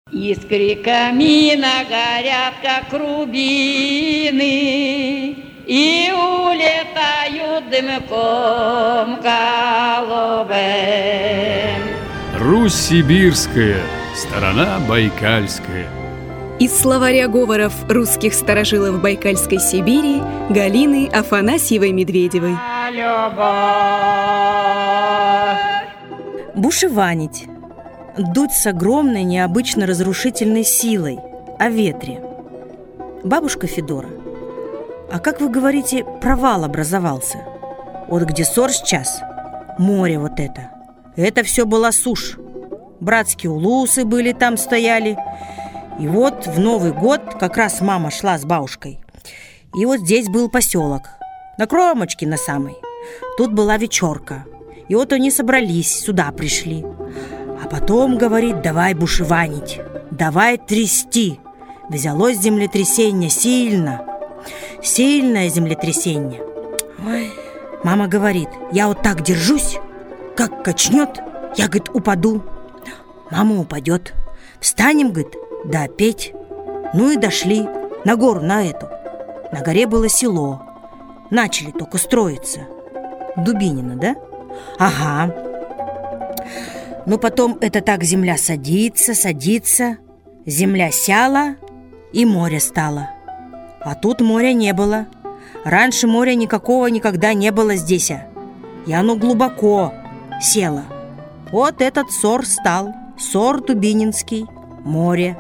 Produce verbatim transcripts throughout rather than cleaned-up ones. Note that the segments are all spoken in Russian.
Искры камина горят, как рубины, и улетают дымком голубым. Русь сибирская, сторона байкальская. Из словаря говоров русских старожилов Байкальской Сибири Галины Афанасьевой-Медведевой. Бушеванить. Дуть с огромной, необычно разрушительной силой. О ветре. Бабушка Федора, а как вы говорите, провал образовался? Вот где ссор сейчас, море вот это. Это все была сушь. Братские улусы были там, стояли. И вот в Новый год как раз мама шла с бабушкой. И вот здесь был поселок, на кромочке на самой. Тут была вечерка. И вот они собрались, сюда пришли. А потом, говорит, давай бушеванить, давай трясти. Взялось землетрясение сильно. Сильное землетрясение. Ой. Мама говорит, я вот так держусь, как качнет, я, говорит, упаду. Мама упадет. Встанем, говорит, да опять. Ну и дошли на гору, на эту. На горе было село. Начали только строиться. Дубинино, да? Ага. Ну потом это так земля садится, садится. Земля сяла, и море стало. А тут моря не было. Раньше моря никакого никогда не было здесь. И оно глубоко село. Вот этот сор стал. Сор Дубининский, море.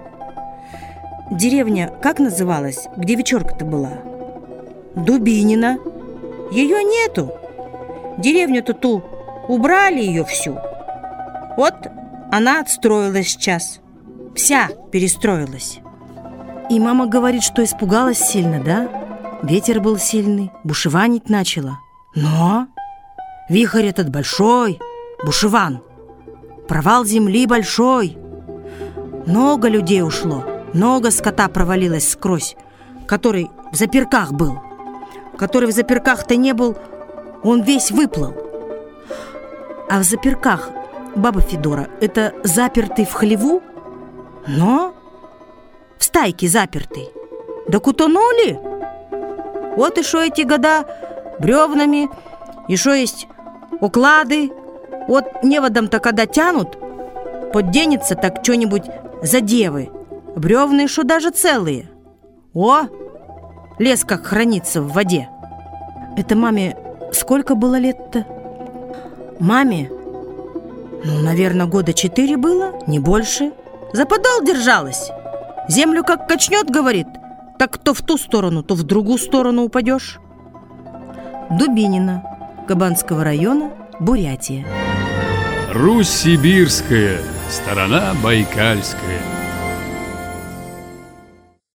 Деревня как называлась, где вечерка-то была? Дубинина. Ее нету. Деревню-то ту убрали ее всю. Вот она отстроилась сейчас. Вся перестроилась. И мама говорит, что испугалась сильно, да? Ветер был сильный, бушеванить начала. Но вихрь этот большой, бушеван. Провал земли большой. Много людей ушло. Много скота провалилось сквозь, который в заперках был. Который в заперках-то не был, он весь выплыл. А в заперках, баба Федора, это запертый в хлеву? Но в стайке запертый. Да кутанули. Вот и шо эти года бревнами, и шо есть уклады. Вот неводом-то когда тянут, подденется так что-нибудь за девы. Бревна шо даже целые. О, лес как хранится в воде. Это маме сколько было лет-то? Маме, ну, наверное, года четыре было, не больше. За подол держалась. Землю как качнет, говорит, так то в ту сторону, то в другую сторону упадешь. Дубинина, Кабанского района, Бурятия. Русь сибирская, сторона байкальская.